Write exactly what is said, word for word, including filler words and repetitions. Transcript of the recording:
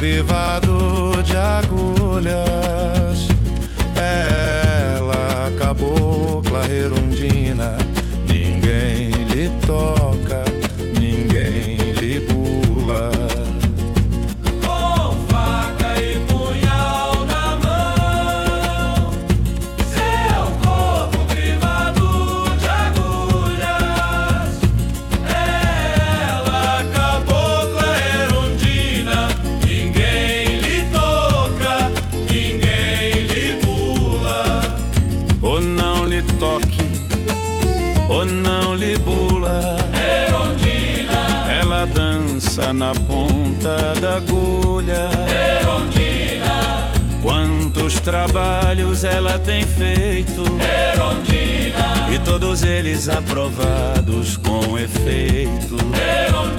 crivado de agulhas. Ela, cabocla Herondina, ninguém lhe toca, ninguém lhe bula. Com faca e punhal na mão, seu corpo crivado de agulhas. Ela, cabocla Herondina, ninguém lhe toca, ninguém lhe bula. Ou não lhe toque, ou não lhe bula. Herondina, ela dança na ponta da agulha. Herondina, quantos trabalhos ela tem feito, Herondina, e todos eles aprovados com efeito. Herondina.